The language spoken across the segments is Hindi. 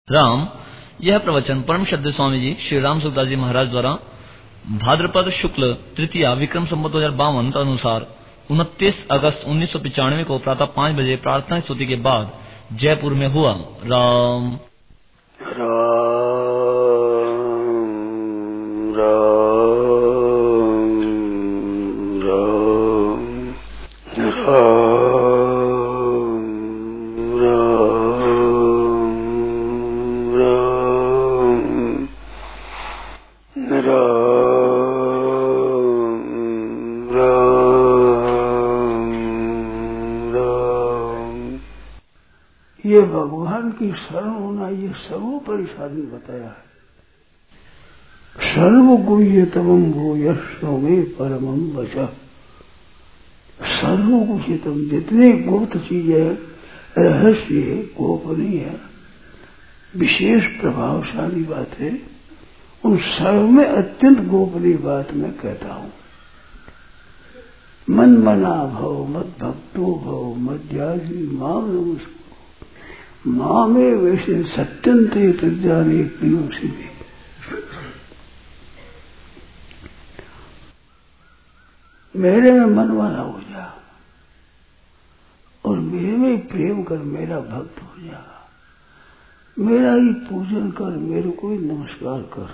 राम। यह प्रवचन परम श्रद्धेय स्वामी जी श्री राम सुखदास जी महाराज द्वारा भाद्रपद शुक्ल तृतीया विक्रम संवत 2052 अनुसार 29 अगस्त 1995 को प्रातः 5 बजे प्रार्थना स्तुति के बाद जयपुर में हुआ। राम राम राम राम ये भगवान की शरण होना ये सर्वोपरि साधन बताया है। सर्व गुह्यतमं भूयस्व में परमं वचः। सर्व गुह्यतम जितने गुप्त चीजें रहस्य गोपनीय विशेष प्रभावशाली बात है उन सर्व में अत्यंत गोपनीय बात मैं कहता हूँ। मन मना भव मद भक्तो भव मध्याजी माम नमस्कार माँ में वैसे सत्यंते प्रज्ञाने प्रियो से भी मेरे में मन वाला हो जा और मेरे में प्रेम कर मेरा भक्त हो जा, मेरा ही पूजन कर, मेरे को ही नमस्कार कर।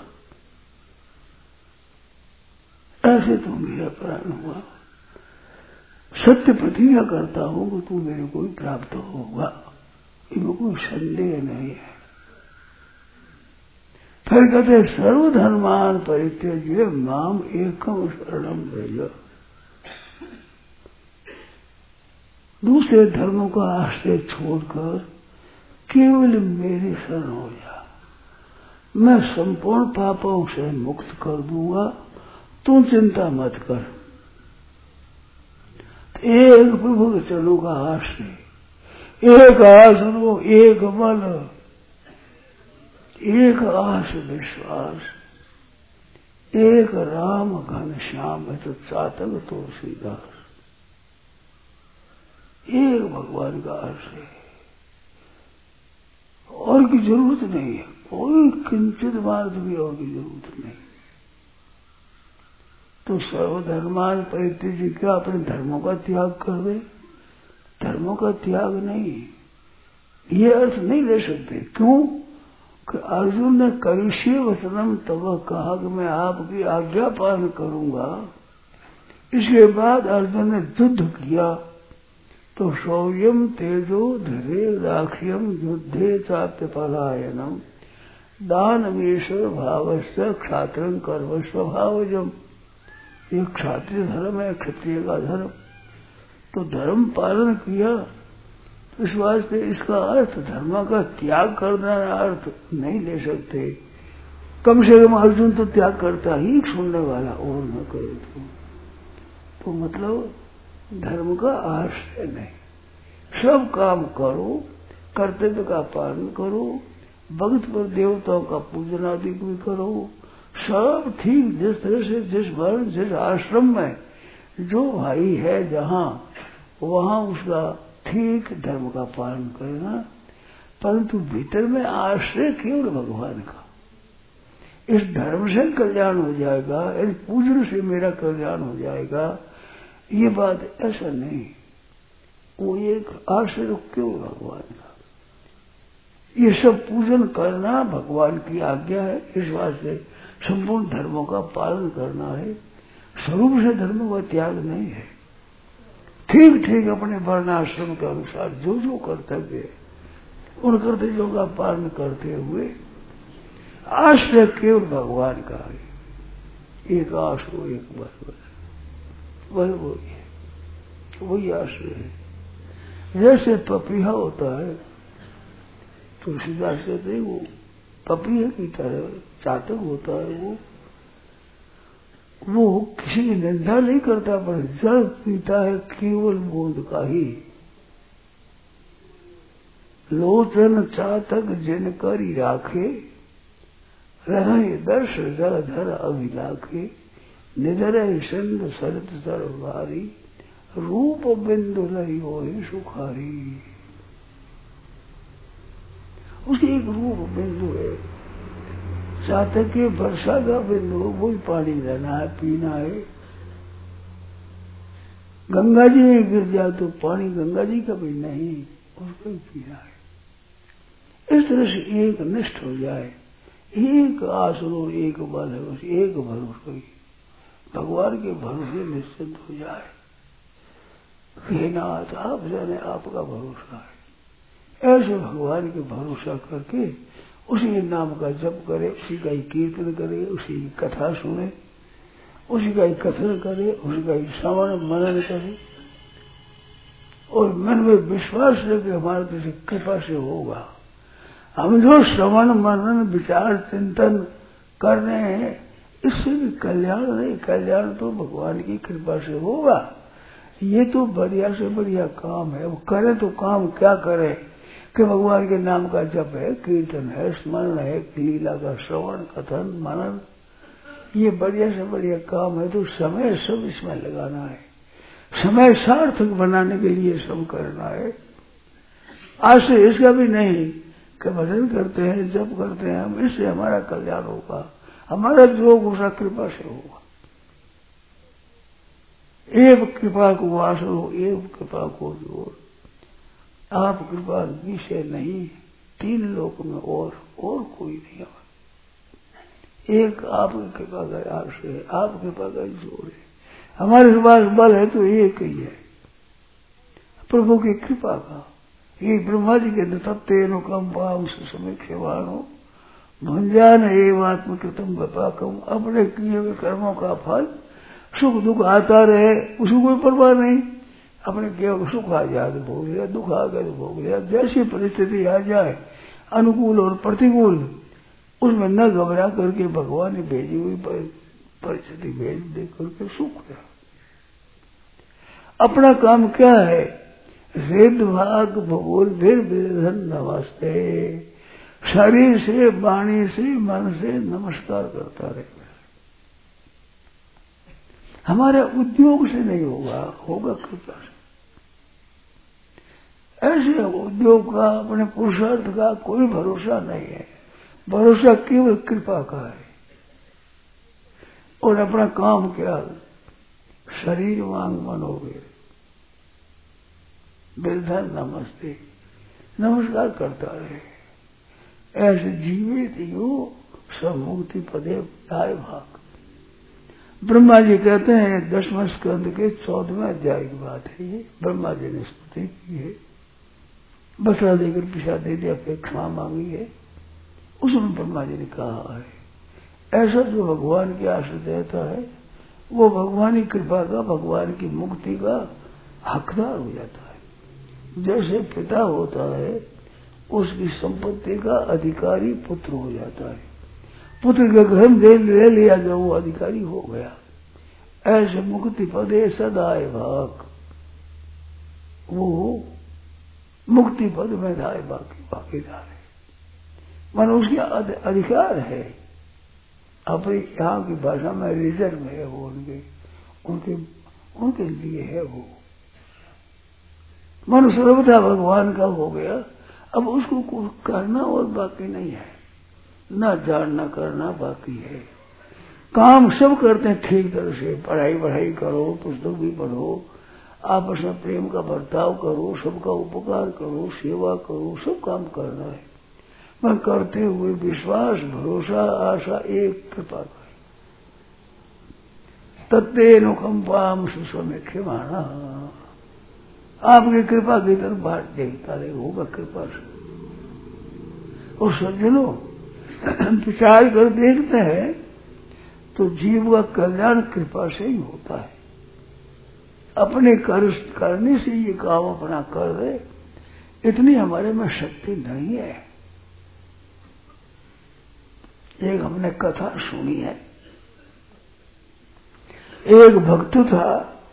ऐसे तो मेरा प्राण हुआ। सत्य प्रतिज्ञा करता हूं कि तू मेरे को ही प्राप्त होगा, इनमें कोई संदेह नहीं है। फिर कहते सर्वधर्मान परित्यज्य माम एकम शरणम व्रज। दूसरे धर्मों का आश्रय छोड़कर केवल मेरे शरण हो जा, मैं संपूर्ण पापों से मुक्त कर दूंगा, तू चिंता मत कर। एक प्रभु के चरणों का आश्रय, एक आसनो, एक बल, एक आस विश्वास, एक राम घन श्याम है तो चातक तुलसीदास। एक भगवान का आश्रय, और की जरूरत नहीं है, कोई किंचित मार्ग भी और की जरूरत नहीं। तो सर्वधर्मान परित्यज्य क्या अपने धर्मों का त्याग कर दे? धर्मों का त्याग नहीं, ये अर्थ नहीं ले सकते। क्यों कि अर्जुन ने करिष्ये वचनम तब कहा कि मैं आपकी आज्ञा पालन करूंगा। इसके बाद अर्जुन ने युद्ध किया तो शौर्यम तेजो धीरे राख्यम युद्धे चात्य पलायनम दानवेश्वर भावस्य क्षात्रं कर्म स्वभावजम। ये क्षात्रिय धर्म है, क्षत्रिय का धर्म। तो धर्म पालन किया तो इस वास्ते इसका अर्थ धर्म का त्याग करना अर्थ नहीं ले सकते। कम से कम अर्जुन तो त्याग करता ही, सुनने वाला और न करे तो मतलब धर्म का आश्रय नहीं। सब काम करो, कर्तव्य का पालन करो, भक्त पर देवताओं का पूजन आदि भी करो, सब ठीक जिस तरह से जिस वर्ण जिस आश्रम में जो भाई है जहाँ वहाँ उसका ठीक धर्म का पालन करना, परंतु भीतर में आश्रय केवल भगवान का। इस धर्म से कल्याण हो जाएगा, इस पूजन से मेरा कल्याण हो जाएगा, ये बात ऐसा नहीं। वो एक आश्रय तो केवल भगवान का। ये सब पूजन करना भगवान की आज्ञा है, इस वास्ते संपूर्ण धर्मों का पालन करना है। स्वरूप से धर्म का त्याग नहीं है। ठीक ठीक अपने वर्णाश्रम के अनुसार जो जो कर्तव्य है उन कर्तव्यों का पालन करते हुए आश्रय केवल भगवान का है। एक आश्रो एक बस वही आश्रय है। जैसे पपीहा होता है, तुलसीदास कहते हैं वो पपीहे की तरह चातक होता है। वो किसी की निंदा नहीं करता, पर जल पीता है केवल बूंद का ही। लोचन चातक जिन करी राखे, रहे दर्श जल धर अभिलाखे। निधर सिंध सरित सर्वारी, रूप बिंदु लई हो सुखारी। उसकी एक रूप बिंदु है। चाहते कि वर्षा का बिंदु वही पानी लेना है, पीना है। गंगा जी में गिर जाए तो पानी गंगा जी का भी नहीं, उसको ही पीना है। इस तरह से एक निष्ठ हो जाए, एक आसरो एक बल है, उस एक भरोसा ही भगवान के भरोसे निश्चिंत हो जाए। हे नाथ आप जाने आपका भरोसा है, ऐसे भगवान के भरोसा करके उसी नाम का जप करे, उसी का ही कीर्तन करे, उसी की कथा सुने, उसी का ही कथन करे, उसी का ही श्रवण मनन करे और मन में विश्वास रखे हमारे किसी कृपा से होगा। हम जो श्रवण मनन विचार चिंतन कर रहे हैं इससे भी कल्याण नहीं, कल्याण तो भगवान की कृपा से होगा। ये तो बढ़िया से बढ़िया काम है। वो करे तो काम क्या करे कि भगवान के नाम का जप है, कीर्तन है, स्मरण है, लीला का श्रवण कथन मनन, ये बढ़िया से बढ़िया काम है। तो समय सब इसमें लगाना है, समय सार्थक बनाने के लिए सब करना है। आज से इसका भी नहीं कि भजन करते हैं जप करते हैं हम, इससे हमारा कल्याण होगा, हमारा जो गुस्सा कृपा से होगा। एव कृपा को आसरो एव कृपा को जोर, आप कृपा विषय नहीं, तीन लोक में और कोई नहीं है। एक आपकी कृपा का आपसे है, आप कृपा का जोर है। हमारे पास बल है तो एक ही है, प्रभु की कृपा का। ये ब्रह्मा जी के तत्ते अनुकंपा समीक्षवाणो भंजान एवं आत्मकृतम व्यापाकम, अपने किए हुए कर्मों का फल सुख दुख आता रहे उसकी कोई परवाह नहीं। अपने केवल सुख आ जाए तो भोग लिया, दुख आ गया तो भोग लिया, जैसी परिस्थिति आ जाए अनुकूल और प्रतिकूल उसमें न घबरा करके भगवान ने भेजी हुई परिस्थिति भेज दे करके सुख है। अपना काम क्या है, वेद भाग भगोल वीर विधन नमस्ते, शरीर से वाणी से मन से नमस्कार करता रहे। हमारे उद्योग से नहीं होगा, होगा कृपा से। ऐसे उद्योग का अपने पुरुषार्थ का कोई भरोसा नहीं है, भरोसा केवल कृपा का है। और अपना काम क्या, शरीर वांग मन हो गए, बिरधन नमस्ते, नमस्कार करता रहे। ऐसे जीवित हो सब मुक्ति पदे दाय भाग। ब्रह्मा जी कहते हैं 10वें स्कंद के 14वें अध्याय की बात है ये, ब्रह्मा जी ने स्तुति की है, बसरा देकर पिछा दे दिया, अपेक्षा मांगी है। उसमें ब्रह्मा जी ने कहा है ऐसा जो भगवान की आश्रय देता है वो भगवान की कृपा का, भगवान की मुक्ति का हकदार हो जाता है। जैसे पिता होता है उसकी संपत्ति का अधिकारी पुत्र हो जाता है, पुत्र का ग्रहण ले लिया जो वो अधिकारी हो गया। ऐसे मुक्ति पदे सदाए भाग, वो मुक्ति पद में दाए बाकीदार है, मन उसके अधिकार है। अपनी यहाँ की भाषा में रिजर्व है वो, उनके लिए है वो। मन सर्वथा भगवान का हो गया, अब उसको कुछ करना और बाकी नहीं है, न जानना करना बाकी है। काम सब करते हैं ठीक तरह से, पढ़ाई करो, पुस्तक भी पढ़ो, आपस में प्रेम का बर्ताव करो, सबका उपकार करो, सेवा करो, सब काम करना है। मैं करते हुए विश्वास भरोसा आशा एक कृपा कर तत्ते अनुकंपाम सुसमीक्षमाणा, आपकी कृपा की तरफ बात देखता रहे, होगा कृपा से। और सज्जनों विचार कर देखते हैं तो जीव का कल्याण कृपा से ही होता है। अपने करने से ये काम अपना कर दे, इतनी हमारे में शक्ति नहीं है। एक हमने कथा सुनी है, एक भक्त था,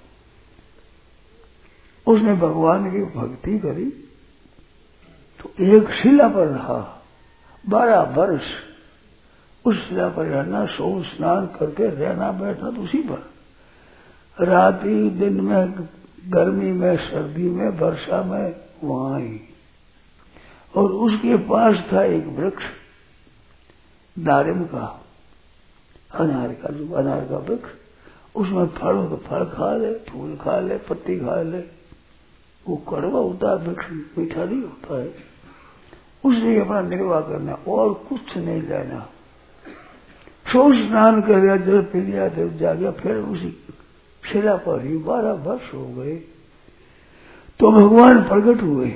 उसने भगवान की भक्ति करी तो एक शिला पर रहा 12 वर्ष। उस शिला पर रहना, सो स्नान करके रहना बैठना तो उसी पर, रात्रि दिन में, गर्मी में, सर्दी में, वर्षा में, वहां ही और उसके पास था एक वृक्ष दारिम का, अनार का, जो अनार का वृक्ष, उसमें फल हो तो फल खा ले, फूल खा ले, पत्ती खा ले। वो कड़वा होता है वृक्ष, मीठा नहीं होता है। उसने अपना निर्वाह करना और कुछ नहीं लेना। सो स्नान कर दिया, जल पी लिया, देव जा गया। फिर उसी शिला पर ही 12 वर्ष हो गए तो भगवान प्रकट हुए।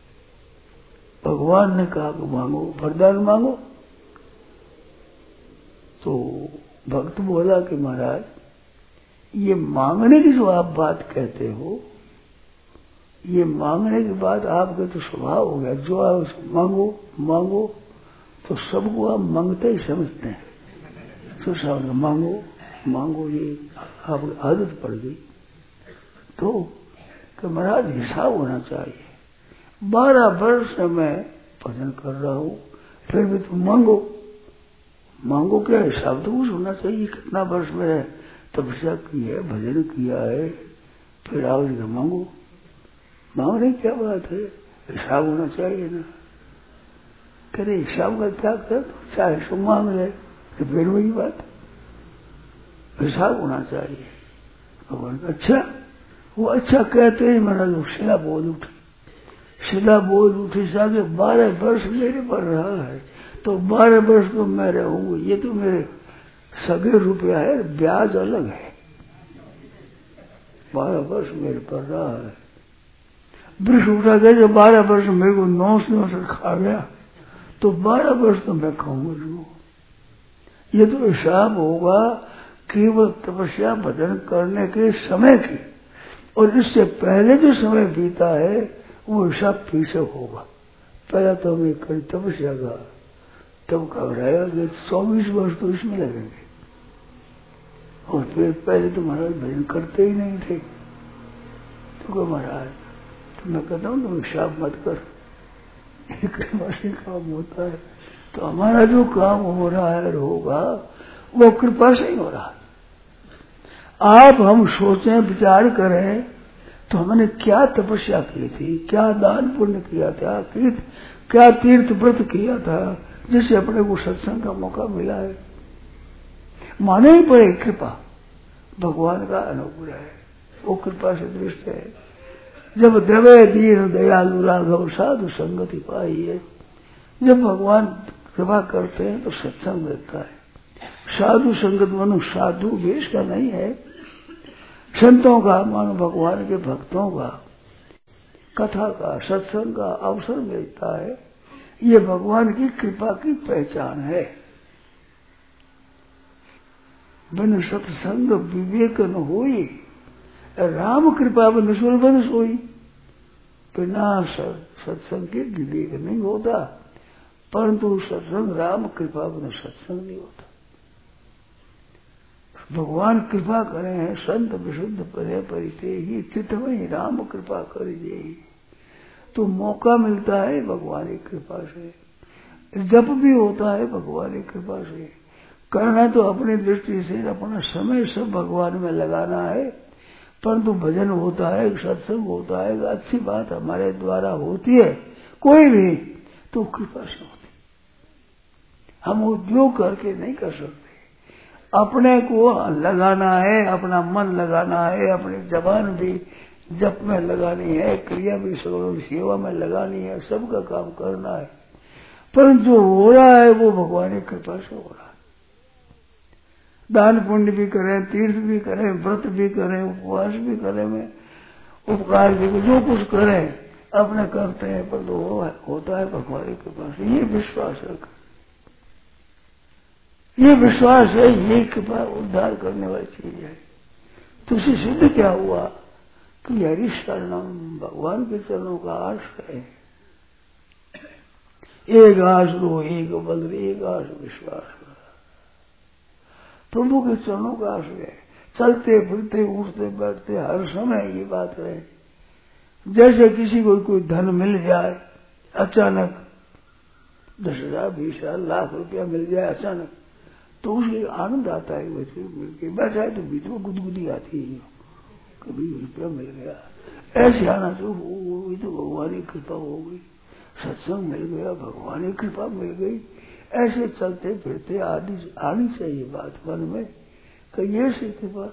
भगवान ने कहा कि मांगो, वरदान मांगो। तो भक्त बोला कि महाराज, ये मांगने की जो आप बात कहते हो, ये मांगने की बात आपके तो स्वभाव हो गया। जो आप मांगो मांगो तो सबको आप मांगते ही समझते हैं। तो सब मांगो मांगो, ये आपकी आदत पड़ गई। तो कि महाराज हिसाब होना चाहिए। 12 वर्ष से मैं भजन कर रहा हूं, फिर भी तुम मांगो। मांगो क्या, हिसाब तो कुछ होना चाहिए। कितना वर्ष में तपस्या की है, भजन किया है, फिर आओ जी मांगो। मांगने की क्या बात है, हिसाब होना चाहिए ना। करे हिसाब का क्या कर, चाहे सो मांग ले, तो फिर वही बात, हिसाब होना चाहिए। भगवान अच्छा, वो अच्छा कहते ही मेरा लोग शिला बोल उठी। शिला बोल उठी सागे 12 वर्ष मेरे पर रहा है, तो 12 वर्ष तो मैं रहूंगा। ये तो मेरे सगे रुपया है, ब्याज अलग है। 12 वर्ष मेरे पर रहा है। वृक्ष उठा गया, जब 12 वर्ष मेरे को 9 खा गया, तो 12 वर्ष तो मैं खाऊंगा जो। ये तो हिसाब होगा केवल तपस्या भजन करने के समय की, और इससे पहले जो समय बीता है वो हिसाब पीछे होगा। पहला तो हमें करी तपस्या का, तब घबराया कि 24 वर्ष तो इसमें लगेंगे, और फिर पहले तो महाराज भजन करते ही नहीं थे। तो क्या महाराज, तो मैं कहता हूँ तुम हिसाब मत कर, एक काम होता है। तो हमारा जो काम हो रहा है होगा वो कृपा से ही हो रहा है। आप हम सोचें, विचार करें तो हमने क्या तपस्या की थी, क्या दान पुण्य किया था, क्या तीर्थ व्रत किया था, जिससे अपने को सत्संग का मौका मिला है। माने ही पड़े कृपा, भगवान का अनुग्रह है, वो कृपा से दृष्ट है। जब देवे दीन दयालु राघव साधु संगति पाई है, जब भगवान कृपा करते हैं तो सत्संग मिलता है। साधु संगत मानो साधु वेश का नहीं है, संतों का, मानो भगवान के भक्तों का, कथा का, सत्संग का अवसर मिलता है। ये भगवान की कृपा की पहचान है। बिन सत्संग विवेक न होई, राम कृपा बिन सुरबन सोई। बिना सत्संग के विवेक नहीं होता, परंतु सत्संग राम कृपा बिन सत्संग नहीं होता। भगवान कृपा करे हैं, संत विशुद्ध परे परिते ही चित्त में राम कृपा कर दे, तो मौका मिलता है भगवान की कृपा से। जप भी होता है भगवान की कृपा से। करना तो अपनी दृष्टि से अपना समय सब भगवान में लगाना है, परंतु भजन होता है, सत्संग होता है, अच्छी बात हमारे द्वारा होती है कोई भी, तो कृपा से होती। हम उद्योग करके नहीं कर सकते। अपने को लगाना है, अपना मन लगाना है, अपनी जबान भी जप में लगानी है, क्रिया भी सेवा में लगानी है, सबका काम करना है। परंतु जो हो रहा है वो भगवान की कृपा से हो रहा है। दान पुण्य भी करें, तीर्थ भी करें, व्रत भी करें, उपवास भी करें, में उपकार भी, जो कुछ करें अपने करते हैं, पर तो होता है भगवान की कृपा से। ये विश्वास रखें, ये विश्वास है, ये कृपा उद्धार करने वाली चीज है। तो उसे सिद्ध क्या हुआ कि हरि शरणम, भगवान के चरणों का आश्रय है। एक आश्रो एक बल, एक आश विश्वास, प्रभु के चरणों का आश्रय। चलते फिरते उठते बैठते हर समय ये बात रहे। जैसे किसी को कोई धन मिल जाए अचानक, 10,000 20,000 लाख रुपया मिल जाए अचानक, तो उसे आनंद आता है। मिल के बैठा है तो बीच में गुदगुदी आती है, कभी रुपया मिल गया, ऐसे आना तो तो भगवान की कृपा हो गई। सत्संग मिल गया, भगवान की कृपा मिल गई, ऐसे चलते फिरते आनी चाहिए बात मन में कि ये सी कृपा।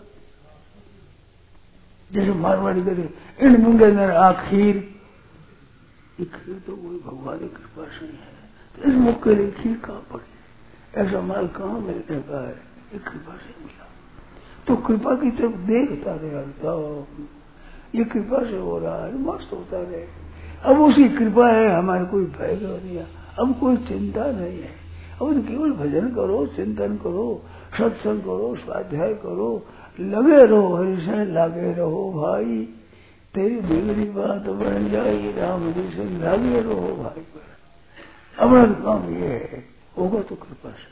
जैसे मारवाड़ी कहते इन मुंडे ने आखिर, खीर तो कोई भगवान की कृपा से ही है, तो इस मुख के लिए खीर कहाँ पड़ी, ऐसा माल कहाँ मिलने का है, ये कृपा से मिला। तो कृपा की तरफ देखता रहता, ये कृपा से हो रहा है, मस्त होता रहे। अब उसी कृपा है, हमारे कोई भय नहीं है, अब कोई चिंता नहीं है। अब तो केवल भजन करो, चिंतन करो, सत्संग करो, स्वाध्याय करो, लगे रहो, हरि से लगे रहो भाई, तेरी बिगड़ी बात बन जाएगी, राम जी से लगे रहो भाई। अपना तो काम ये है, होगा तो कृपा से।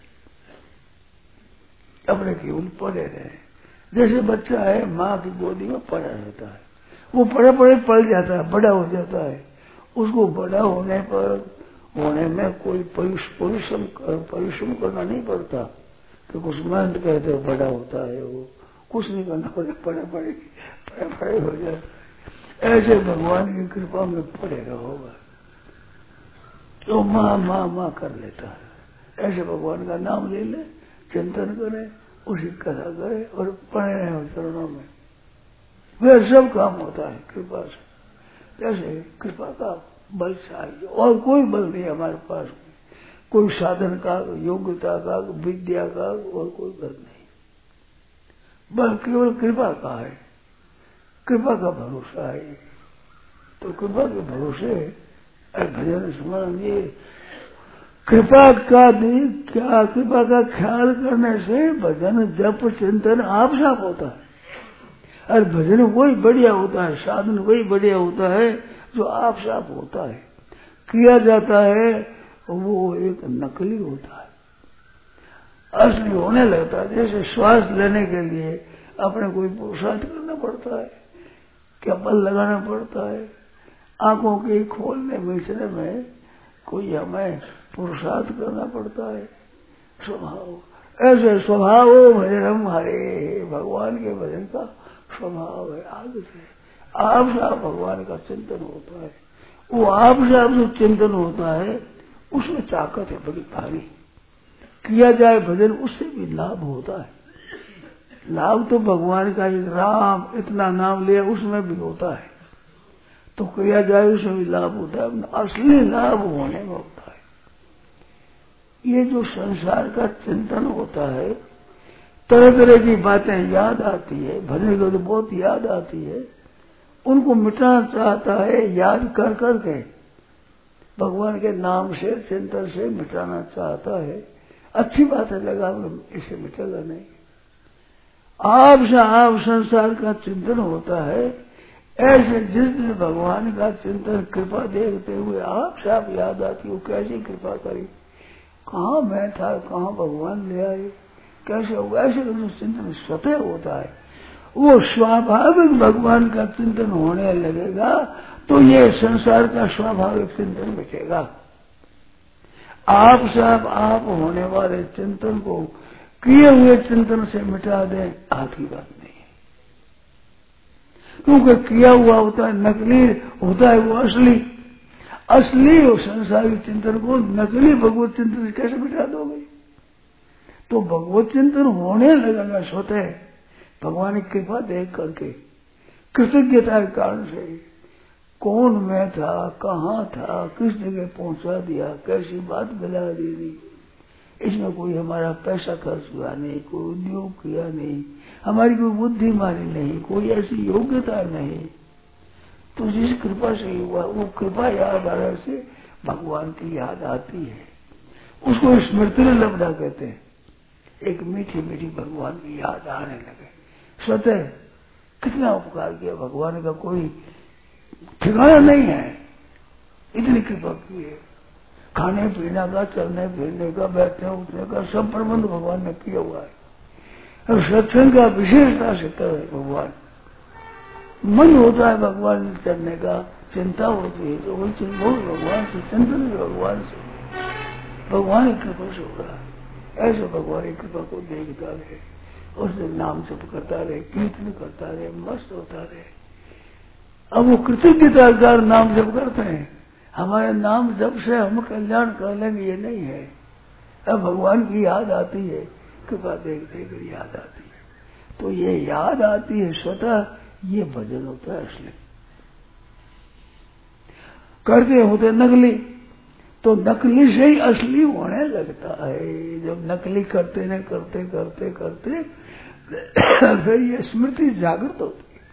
अपने केवल पड़े रहे, जैसे बच्चा है माँ की गोदी में पड़ा रहता है, वो पड़े पड़ जाता है, बड़ा हो जाता है, उसको बड़ा होने में कोई परिश्रम करना नहीं पड़ता कि कुछ मेहनत कहते हो बड़ा होता है, वो कुछ नहीं करना पड़े पड़े हो जाता है। ऐसे भगवान की कृपा में पड़े रहोगा तो माँ कर लेता है। ऐसे भगवान का नाम ले ले, चिंतन करे, उसी कथा करे और पड़े रहे चरणों में, वह सब काम होता है कृपा से। जैसे कृपा का बल चाहिए, और कोई बल नहीं हमारे पास, कोई साधन का, योग्यता का, विद्या का, और कोई बल नहीं, बल केवल कृपा का है, कृपा का भरोसा है। तो कृपा के भरोसे भजन स्मरण, ये कृपा का क्या, कृपा का ख्याल करने से भजन जप चिंतन आप साफ होता है, और भजन वही बढ़िया होता है, साधन वही बढ़िया होता है जो आप साफ होता है, किया जाता है वो एक नकली होता है, असली होने लगता है। जैसे श्वास लेने के लिए अपने कोई पुरुषार्थ करना पड़ता है, क्या बल लगाना पड़ता है, आंखों के खोलने मिचने में कोई हमें पुरुषार्थ करना पड़ता है, स्वभाव। ऐसे स्वभाव भजनम हरे, भगवान के भजन का स्वभाव है, आगे से आप साफ भगवान का चिंतन होता है। वो आप साफ जो चिंतन होता है उसमें ताकत है बड़ी भारी, किया जाए भजन उससे भी लाभ होता है। लाभ तो भगवान का एक राम इतना नाम लिया उसमें भी होता है, तो किया जाए उसमें भी लाभ होता है, असली लाभ होने में होता है। ये जो संसार का चिंतन होता है, तरह तरह की बातें याद आती है, भजन को तो बहुत याद आती है, उनको मिटाना चाहता है, याद कर करके भगवान के नाम से चिंतन से मिटाना चाहता है। अच्छी बात है, लगा इसे मिटेगा नहीं। आप संसार का चिंतन होता है, ऐसे जिस दिन भगवान का चिंतन कृपा देखते हुए आप साफ याद आती, वो कैसी कृपा करी, कहाँ मैं था, कहाँ भगवान ले आए, कैसे होगा, ऐसे जो चिंतन स्वतः होता है, वो स्वाभाविक भगवान का चिंतन होने लगेगा तो ये संसार का स्वाभाविक चिंतन मिटेगा। आप साफ आप होने वाले चिंतन को किए हुए चिंतन से मिटा दें, हाथ की बात नहीं है, क्योंकि किया हुआ होता है नकली होता है, वो असली और संसारिक चिंतन को नकली भगवत चिंतन से कैसे मिटा दोगे। तो भगवत चिंतन होने लगेगा स्वतः भगवान की कृपा देख करके, कृतज्ञता के कारण से। कौन मैं था, कहाँ था, किस जगह पहुंचा दिया, कैसी बात मिला दी दी, इसमें कोई हमारा पैसा खर्च हुआ नहीं, कोई उद्योग किया नहीं, हमारी कोई बुद्धिमानी नहीं, कोई ऐसी योग्यता नहीं, तो जिस कृपा से हुआ वो कृपा याद आने से भगवान की याद आती है, उसको स्मृति लब्धा कहते हैं। एक मीठी मीठी भगवान की याद आने लगे, स्वतः कितना उपकार किया भगवान का कोई ठिकाना नहीं है, इतनी कृपा की है। खाने पीने का, चलने फिरने का, बैठने उठने का सब प्रबंध भगवान ने किया हुआ है। और सत्संग का विशेषता से तो है भगवान, मन होता है भगवान चलने का, चिंता होती है तो वही भगवान से, चिंतन भगवान से, भगवान की कृपा से हो रहा है। ऐसे भगवान की कृपा को देखता रहे, उसने नाम जप करता रहे, कीर्तन करता रहे, मस्त होता रहे। अब वो कृतज्ञता नाम जप करते हैं, हमारे नाम जब से हम कल्याण कर लेंगे ये नहीं है। अब भगवान की याद आती है, कृपा देख देख कर याद आती है, तो ये याद आती है स्वतः, ये भजन होता है असली। करते होते नकली, तो नकली से ही असली होने लगता है। जब नकली करते न करते करते करते फिर ये स्मृति जागृत होती है,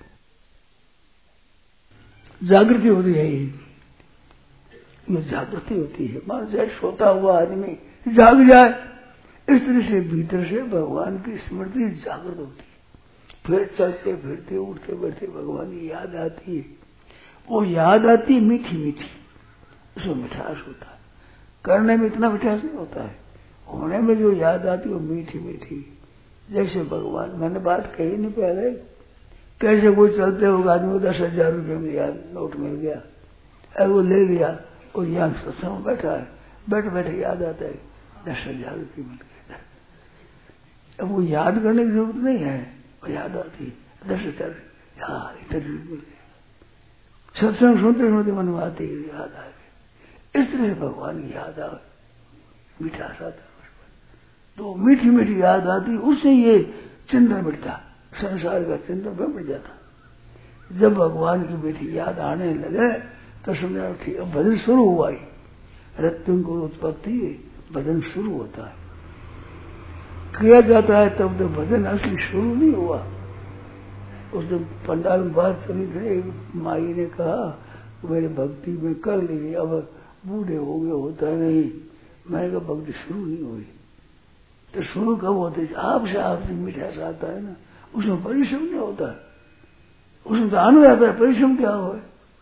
जागृति होती है, ये जागृति होती है। मान जाए सोता हुआ आदमी जाग जाए, इस तरह से भीतर से भगवान की स्मृति जागृत होती है। फिर चलते फिरते उठते बैठते भगवान की याद आती है। वो याद आती मीठी मीठी, उसमें मिठास होता है। करने में इतना मिठास नहीं होता है, होने में जो याद आती है वो मीठी मीठी। जैसे भगवान, मैंने बात कही नहीं पहले, कैसे कोई चलते हुए आदमी को 10,000 रुपये में याद नोट मिल गया, अब वो ले लिया और यहाँ सत्संग में बैठा है, बैठ बैठे याद आता है 10,000 रुपये मिल गए। अब वो याद करने की जरूरत नहीं है, वो याद आती 10,000 यार इतने मिल गए। सत्संग सुनते सुनते मन में आती है, याद आ गई। इस तरह से भगवान की याद आ, मिठास आता है, तो मीठी मीठी याद आती, उससे ये चिंतन मिटता, संसार का चिंतन मिट जाता। जब भगवान की मीठी याद आने लगे तो समझा ठीक, अब भजन शुरू हुआ ही, रत्न को उत्पत्ति भजन शुरू होता है, किया जाता है, तब तो भजन असली शुरू नहीं हुआ। उस दिन पंडाल में बात चली थी, माई ने कहा मेरे भक्ति में कर लीजिए, अब बूढ़े हो गए, होता नहीं। मैंने कहा भक्ति शुरू नहीं हुई, तो शुरू कब होते? आपसे मिठास आता है ना, उसमें परिश्रम नहीं होता है, उसमें तो आनंद आता है। परिश्रम क्या हो?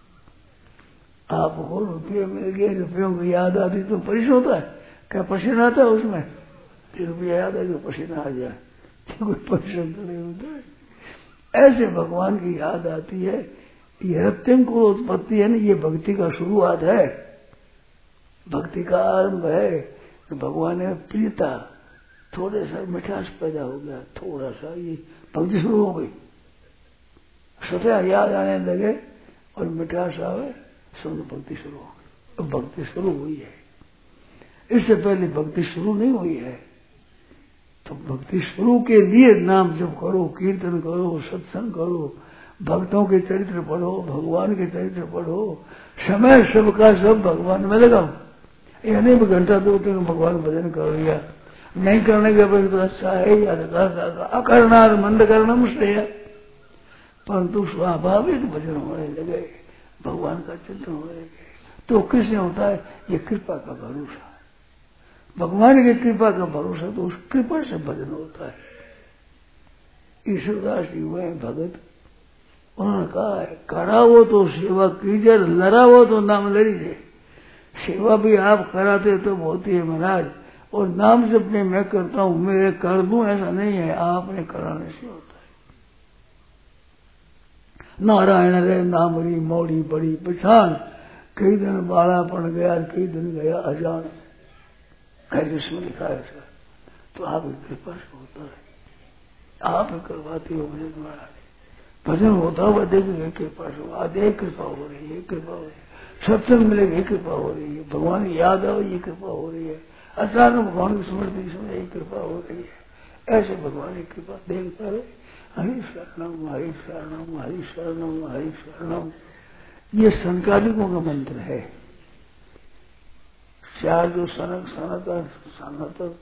आपको रुपये मिल गए, रुपयों की याद आती तो परिश्रम होता है क्या? पसीना आता है उसमें, रुपया याद आए तो पसीना आ जाए, कोई परिश्रम तो नहीं होता है। ऐसे भगवान की याद आती है, ये रत्न को उत्पत्ति है ना, ये भक्ति का शुरुआत है, भक्ति का आरंभ है। तो भगवान ने प्रियता, थोड़े सा मिठास पैदा हो गया, थोड़ा सा ये भक्ति शुरू हो गई, स्वतः याद आने लगे और मिठास आवे, सब भक्ति शुरू हो गई। अब भक्ति शुरू हुई है, इससे पहले भक्ति शुरू नहीं हुई है। तो भक्ति शुरू के लिए नाम जप करो, कीर्तन करो, सत्संग करो, भक्तों के चरित्र पढ़ो, भगवान के चरित्र पढ़ो, समय सबका सब भगवान में लगाओ। ये नहीं घंटा 2-3 भगवान भजन कर लिया, नहीं करने के बाद तो अच्छा है, या अकरना मंद करना मुश्किल है, परंतु स्वाभाविक भजन होने लगे, भगवान का चिंतन होने लगे, तो किससे होता है? ये कृपा का भरोसा, भगवान की कृपा का भरोसा, तो उस कृपा से भजन होता है। ईश्वरदास जी हुए भगत, उन्होंने कहा है करावो तो सेवा कीजिए, लड़ावो तो नाम लड़ीजिए। सेवा भी आप कराते तो होती है महाराज, और नाम जब मैं करता हूं, मैं कर दूं ऐसा नहीं है, आपने कराने से होता है। नारायण रे नाम री मौड़ी बड़ी पहचान, कई दिन बालापन गया, कई दिन गया अजान, इसमें लिखा है सर। तो आपकी कृपा से होता है, आप करवाती हो भजन महाराज, भजन होता हुआ देखिए कृपा से, आज एक कृपा हो रही है, कृपा हो रही है, सत्संग मिलेगी कृपा हो रही है, भगवान की याद आओ ये कृपा हो रही है, अचानक भगवान की स्मृति सुने ये कृपा हो रही है। ऐसे भगवान की कृपा देखता रहे, हरि शरणम हरि शरणम हरि शरणम हरि शरणम, ये सनकादिकों का मंत्र है। चार जो सनक सनातन सनातन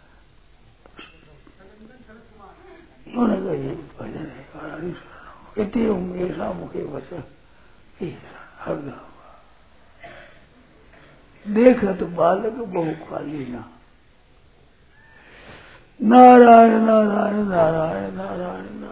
उन्होंने कहा ये भजन है, हरि शरणम इति उमेशा मुखे वचन हरदम। देखा तो बालक बहु खाली ना, नारायण नारायण नारायण नारायण